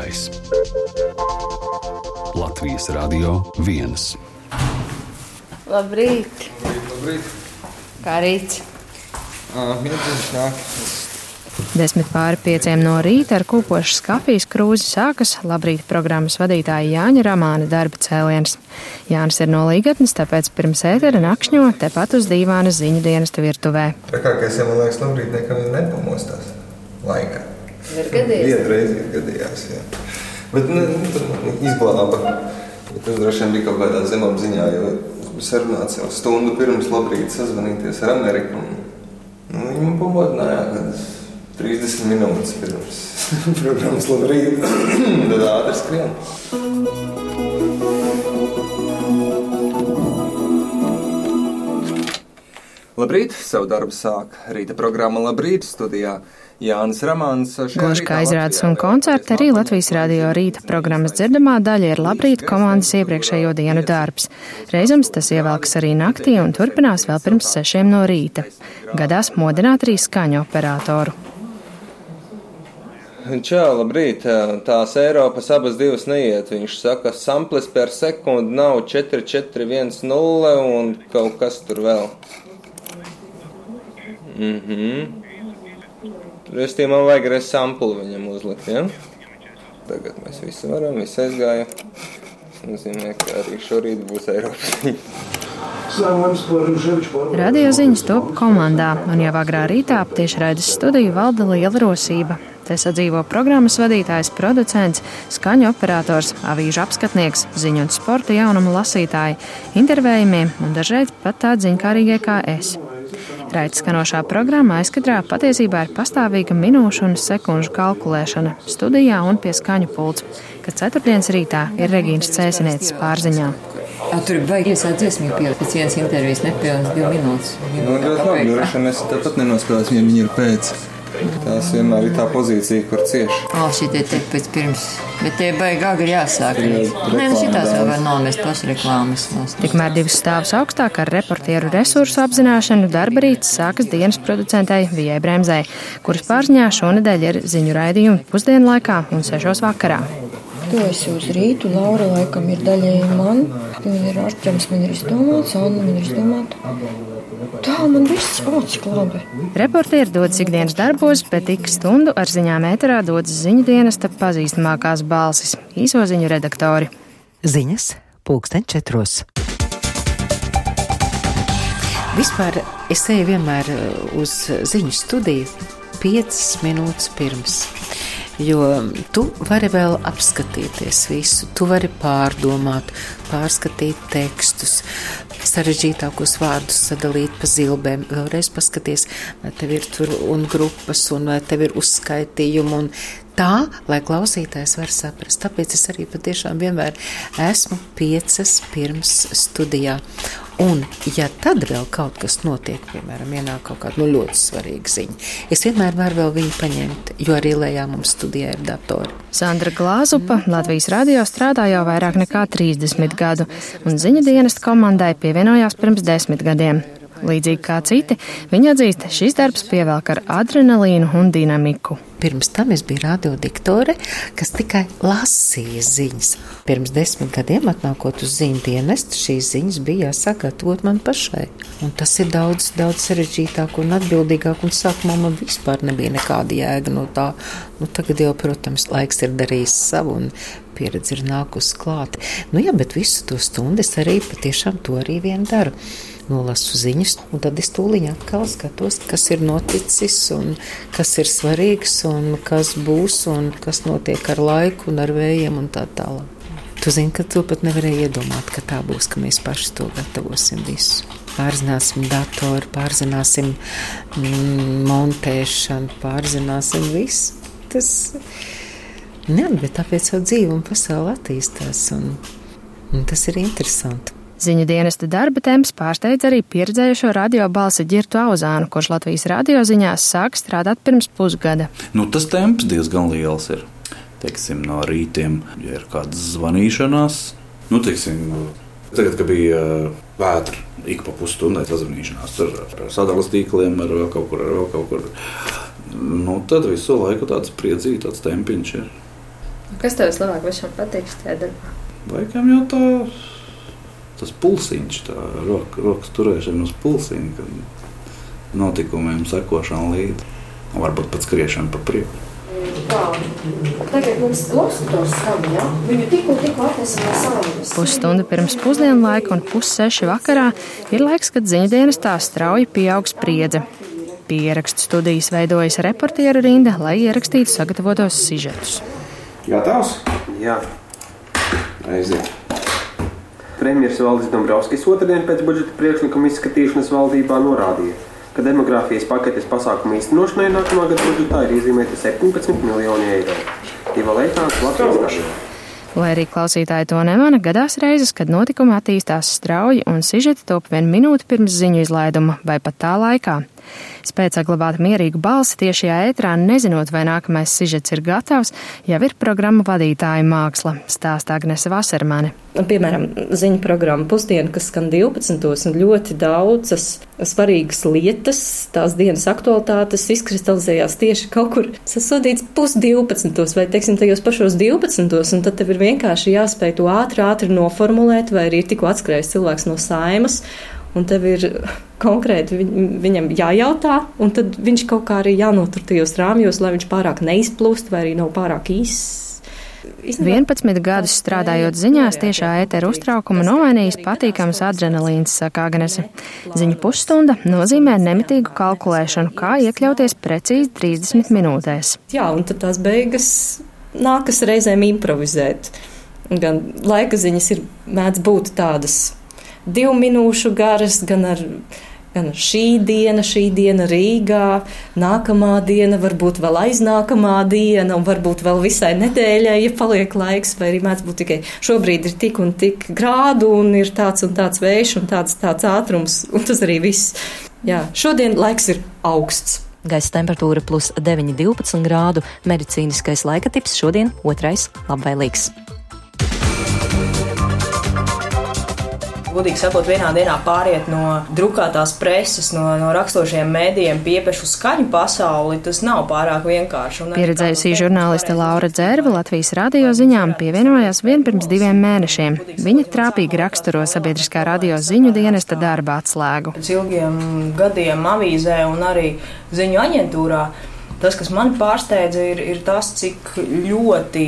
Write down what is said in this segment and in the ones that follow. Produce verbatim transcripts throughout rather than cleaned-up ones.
vadītājs. Latvijas Radio viens. Labrīt! Labrīt! Kā rīts? Miedziņš nāk. Desmit pāri pieciem no rīta ar kūpošas kafijas krūzi sākas Labrīt programmas vadītāja Jāņa Ramāna darba cēliens. Jānis ir no Līgatnes, tāpēc pirms ētera nakšņo tepat uz dīvāna ziņu dienesta virtuvē. Trakākais, ja man liekas, Labrīt nekam ir nepamostās laikā. Ir gadījās? Vienreiz ir gadījās, jā. Bet ne, izglāba. Tas droši vien bija kaut kādā zemapziņā, jo sarunāts jau stundu pirms Labrīt sazvanīties ar Ameriku. Nu, viņi man pamodināja, kad trīsdesmit minūtes pirms programmas Labrīt. Tad ātri skrien. Labrīt! Savu darbu sāk rīta programma Labrīt studijā. Jānis Ramāns. Gluži kā izrādes un koncerti, arī Latvijas Radio rīta programmas dzirdamā daļa ir Labrīt komandas iepriekšējo dienu darbs. Reizams tas ievelkas arī naktī un turpinās vēl pirms sešiem no rīta. Gadās modināt arī skaņu operatoru. Čau, labrīt. Tās Eiropas abas divas neiet. Viņš saka, samplis per sekundi nav četri četri viens nulle un kaut kas tur vēl. Mhm. Restī man vajag resampli viņam uzlikt, ja? Tagad mēs visi varam, visi aizgāja. Tas nozīmē, ka arī šorīt būs Eiropas ziņa. Radio ziņas top komandā, un jau agrā rītā ap tiešraides studiju valda liela rosība. Te sadzīvo programmas vadītājs, producents, skaņu operators, avīžu apskatnieks, ziņu un sporta jaunumu lasītāji, intervējumie un dažreiz pat tādi ziņkārīgie kā es. Raidījuma skanošā programma aizkadrā patiesībā ir pastāvīga minūšu un sekundžu kalkulēšana studijā un pie skaņu pults, kad ceturtdienas rītā ir Regīnas Cēsinietes pārziņā. A, tur vajag iesākt dziesmu, jo pēc vienas intervijas nepilnas divu minūtes. Nu, ļoti labi, jo reši mēs tāpat nenoskatās, ja viņi ir pēc. Tās vienmēr ir tā pozīcija, kur cieši. O, šitie te pēc pirms, bet te baigi agri jāsāk. Nē, nu šitās vēl var nomest tos reklāmas. Tikmēr divus stāvus augstāk ar reportieru resursu apzināšanu darba rīts sākas dienas producentei Vijai Bremzei, kuras pārziņā šonedēļ ir ziņu raidījumi pusdienu laikā un sešos vakarā. Tu esi uz rītu, Laura laikam ir daļēji man, man ir Arčams, man ir izdomāts, Anna man ir izdomāta. Tā, man viss, o, cik labi. Reportieri dodas ikdienas darbos, bet ik stundu ar ziņām ēterā dodas ziņu dienesta pazīstamākās balsis - īso ziņu redaktori. Ziņas pulksten četros. Vispār es eju vienmēr uz ziņu studiju piecas minūtes pirms. Jo tu vari vēl apskatīties visu, tu vari pārdomāt, pārskatīt tekstus, sarežģītākos vārdus sadalīt pa zilbēm, vēlreiz paskaties, vai tev ir tur un grupas, un vai tev ir uzskaitījumi, un tā, lai klausītājs var saprast. Tāpēc es arī patiešām vienmēr esmu piecas pirms studijā. Un, ja tad vēl kaut kas notiek, piemēram, ienāk kaut kāda nu, ļoti svarīga ziņa, es vienmēr varu vēl viņu paņemt, jo arī lejā mums studijā ir datori. Sandra Glāzupa Latvijas radio strādā jau vairāk nekā trīsdesmit gadu, un ziņu dienesta komandai pievienojās pirms desmit gadiem. Līdzīgi kā citi, viņa atzīst, šis darbs pievelk ar adrenalīnu un dinamiku. Pirms tam es biju radiodiktore, kas tikai lasīja ziņas. Pirms desmit gadiem atnākot uz ziņu dienestu, šīs ziņas bija jāsagatavot man pašai. Un tas ir daudz, daudz sarežģītāk un atbildīgāk, un sākumā man vispār nebija nekāda jēga no tā. Nu, tagad jau, protams, laiks ir darījis savu un pieredze ir nākusi klāt. Nu jā, bet visu to stundu es arī patiešām to arī vien daru. Nolasu ziņas, un tad es tūliņ atkal skatos, kas ir noticis, un kas ir svarīgs, un kas būs, un kas notiek ar laiku, un ar vējiem, un tā tālāk. Tu zini, ka tu pat nevarēji iedomāt, ka tā būs, ka mēs paši to gatavosim visu. Pārzināsim datoru, pārzināsim mm, montēšanu, pārzināsim visu. Tas, jā, bet tāpēc jau dzīve un pasaule attīstās, un, un tas ir interesanti. Ziņu dienesta darba temps pārsteidz arī pieredzējušo radio balsi Ģirtu Auzānu, kurš Latvijas radio ziņās sāk strādāt pirms pusgada. Nu, tas temps diezgan liels ir. Teiksim, no rītiem, ja ir kādas zvanīšanās, nu, teiksim, tagad, kad bija vētra, ik pa pusstundai sazvanīšanās ar, ar sadalas tīkliem, ar vēl kaut kur, ar vēl kaut kur, nu, tad visu laiku tāds priecīgi, tāds tempiņš ir. Kas tev vislabāk visam patīk šajā darbā? Laikam jau tā, tas pulsiņš, tā roka, rokas turēšana uz pulsiņa, kad notikumiem sekošana līdzi. Varbūt pat skriešana pa prieku. Tā, tagad mums lokstitors skan, ja? Viņu tikko, tikko atnesam no saules. Pusstunda pirms pusdienu laika un pusseši vakarā ir laiks, kad ziņu dienestā strauji pieaug spriedze. Pie ierakstu studijas veidojas reportieru rinda, lai ierakstītu sagatavotos sižetus. Gatavs? Jā. Aiziet. Premjers Valdis Dombrovskis otrdien pēc budžeta priekšlikuma izskatīšanas valdībā norādīja, ka demogrāfijas paketes pasākumu īstenošanai nākamā gada budžetā ir iezīmēti septiņpadsmit miljoni eiro. Iva Leitāns, Latvijas radio. Lai arī klausītāji to nemana, gadās reizes, kad notikumi attīstās strauji un sižeti top vien minūti pirms ziņu izlaiduma vai pat tā laikā. Spēc saglabāt mierīgu balsi tiešajā ētrā, nezinot, vai nākamais sižets ir gatavs, jau ir programmu vadītāja māksla, stāsta Agnese Vasermane. Piemēram, ziņu programma Pusdiena, kas skan divpadsmitos, un ļoti daudzas svarīgas lietas, tās dienas aktualitātes izkristalizējās tieši kaut kur sasodīts pusdivpadsmitos vai, teiksim, tajos pašos divpadsmitos, un tad tev ir vienkārši jāspēj to ātri, ātri noformulēt, vai arī ir tikko atskrējis cilvēks no Saimas, un tev ir konkrēti viņam jājautā, un tad viņš kaut kā arī jānotur tajos rāmjos, lai viņš pārāk neizplūst vai arī nav pārāk īss. vienpadsmit gadus strādājot ziņās, tiešā ētera uztraukuma nomainījis patīkams adrenalīns, saka Agnese. Ziņu pusstunda nozīmē nemitīgu kalkulēšanu, kā iekļauties precīzi trīsdesmit minūtēs. Jā, un tad tās beigas nākas reizēm improvizēt. Gan laika ziņas ir mēdz būt tādas divu minūšu garas, gan ar, gan ar šī diena, šī diena Rīgā, nākamā diena, varbūt vēl aiznākamā diena, un varbūt vēl visai nedēļai, ja paliek laiks, vai arī mēdz būt tikai šobrīd ir tik un tik grādu, un ir tāds un tāds vējš, un tāds, tāds ātrums, un tas arī viss. Jā, šodien laiks ir augsts. Gaisa temperatūra plus deviņi divpadsmit grādu, medicīniskais laika tips šodien otrais labvēlīgs. Godīgi sakot, vienā dienā pāriet no drukātās preses, no, no rakstošiem mēdījiem piepešu skaņu pasauli, tas nav pārāk vienkārši. Pieredzējusī žurnāliste Laura Dzērve Latvijas radio ziņām pievienojās vien pirms diviem mēnešiem. Viņa trāpīgi raksturo sabiedriskā radio ziņu dienesta darba atslēgu. Pēc ilgiem gadiem avīzē un arī ziņu aģentūrā tas, kas mani pārsteidza, ir, ir tas, cik ļoti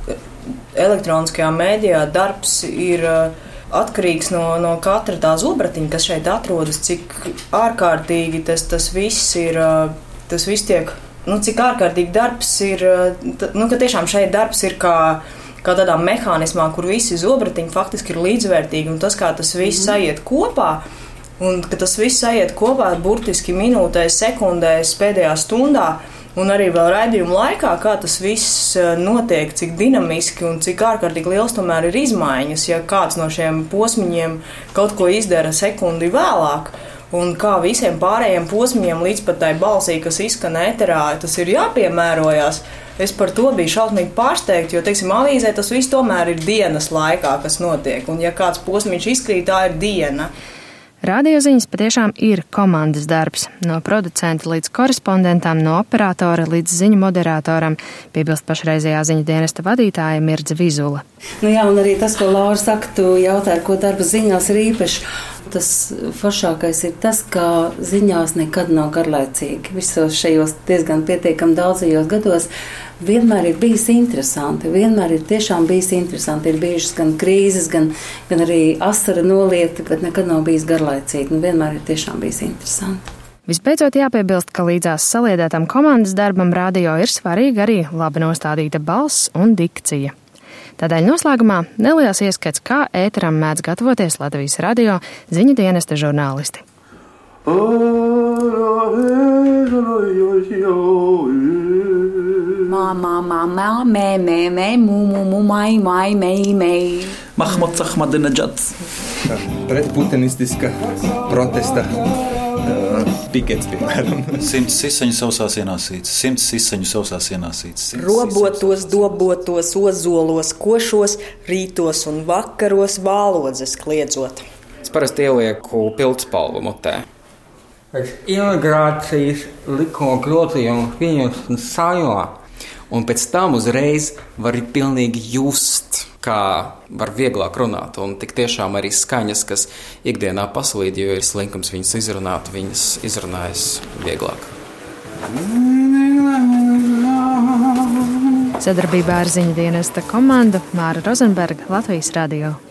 elektroniskajā mēdījā darbs ir atkarīgs no, no katra tā zobratiņa, kas šeit atrodas, cik ārkārtīgi tas, tas viss ir, tas viss tiek, nu, cik ārkārtīgi darbs ir, nu, ka tiešām šeit darbs ir kā, kā tādā mehānismā, kur visi zobratiņi faktiski ir līdzvērtīgi, un tas, kā tas viss aiziet kopā, un ka tas viss aiziet kopā burtiski minūtēs, sekundēs, pēdējā stundā, un arī vēl raidījuma laikā, kā tas viss notiek, cik dinamiski un cik ārkārtīgi liels tomēr ir izmaiņas, ja kāds no šiem posmiņiem kaut ko izdara sekundi vēlāk, un kā visiem pārējiem posmiņiem līdz pat tai balsī, kas izskan ēterā, tas ir jāpiemērojās. Es par to biju šausmīgi pārsteigta, jo, teiksim, avīzē tas viss tomēr ir dienas laikā, kas notiek, un ja kāds posmiņš izkrīt, tā ir diena. Radioziņas patiešām ir komandas darbs. No producenta līdz korespondentam, no operatora līdz ziņu moderatoram, piebilst pašreizējā ziņu dienesta vadītāja Mirdze Vizula. Nu jā, un arī tas, ko Laura saka, tu jautāji, ko darba ziņās ir īpaši. Tas foršākais ir tas, ka ziņās nekad nav garlaicīgi. Visos šajos diezgan pietiekami daudzajos gados vienmēr ir bijis interesanti, vienmēr ir tiešām bijis interesanti. Ir bijušas gan krīzes, gan, gan arī asara nolieti, bet nekad nav bijis garlaicīgi. Nu, vienmēr ir tiešām bijis interesanti. Visbeidzot jāpiebilst, ka līdzās saliedētam komandas darbam radio ir svarīga arī labi nostādīta balss un dikcija. Tādēļ noslēgumā neliels ieskats, kā ēteram mēdz gatavoties Latvijas radio ziņu dienesta žurnālisti. Mama, mama, mē, mē, mē, mū, mū, mū, mai, mai, mei, mei. Mahmuds Ahmadinedžads. Pretputinistiska protesta pikets, piemēram. Simts sisaņu sausās ienāsīts, simts sisaņu sausās ienāsīts. Robotos, dobotos, ozolos, košos, rītos un vakaros vālodzes kliedzot. Es parasti ielieku pildspalvu mutē. Pēc imigrācijas likuma grozījuma pieņemšanas Saeimā Un pēc tam uzreiz var pilnīgi just, kā var vieglāk runāt. Un tik tiešām arī skaņas, kas ikdienā paslīd, jo ir slinkums viņas izrunāt, viņas izrunājas vieglāk. Sadarbībā ar ziņu dienesta komandu Māra Rozenberga, Latvijas radio.